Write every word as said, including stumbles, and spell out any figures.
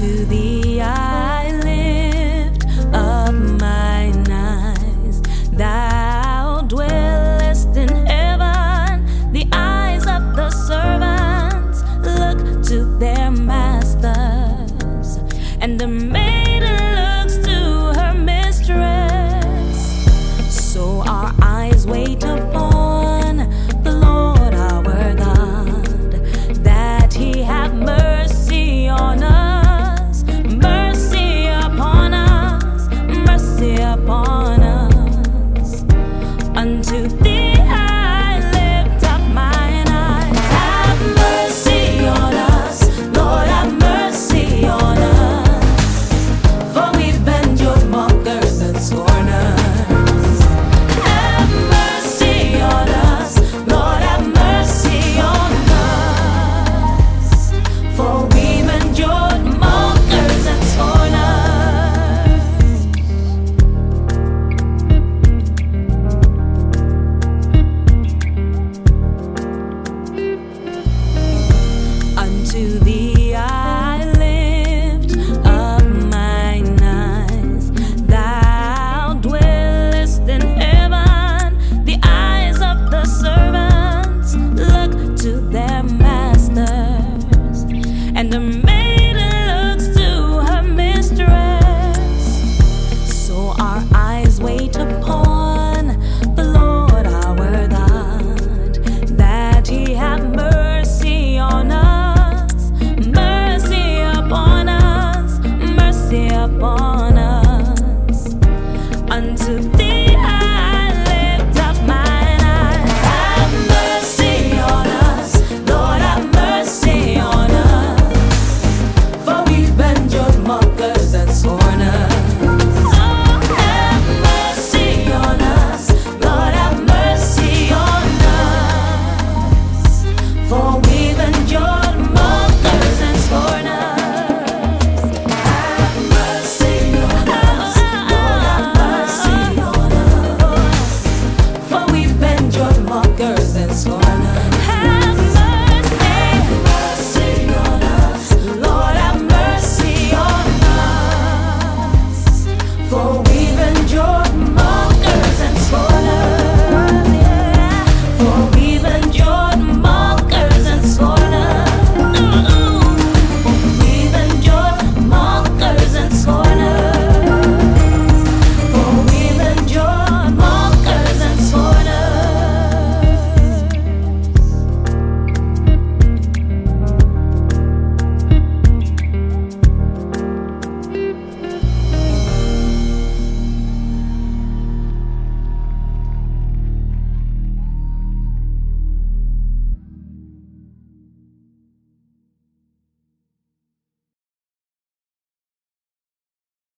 Unto thee I lift up mine eyes. Thou dwellest in heaven. The eyes of the servants look to their masters, and the maiden looks to her mistress. So our eyes wait upon the Lord our God, that he have mercy on us, mercy upon us, mercy upon us. Unto thee I lift up mine eyes. Have mercy on us, Lord, have mercy on us, for we've been your mockers and scorners. Have mercy on us, Lord, have mercy on us, for we've endured mockers and scorners. Unto thee I lift up mine eyes. Thou dwellest in heaven. The eyes of the servants look to their masters, and the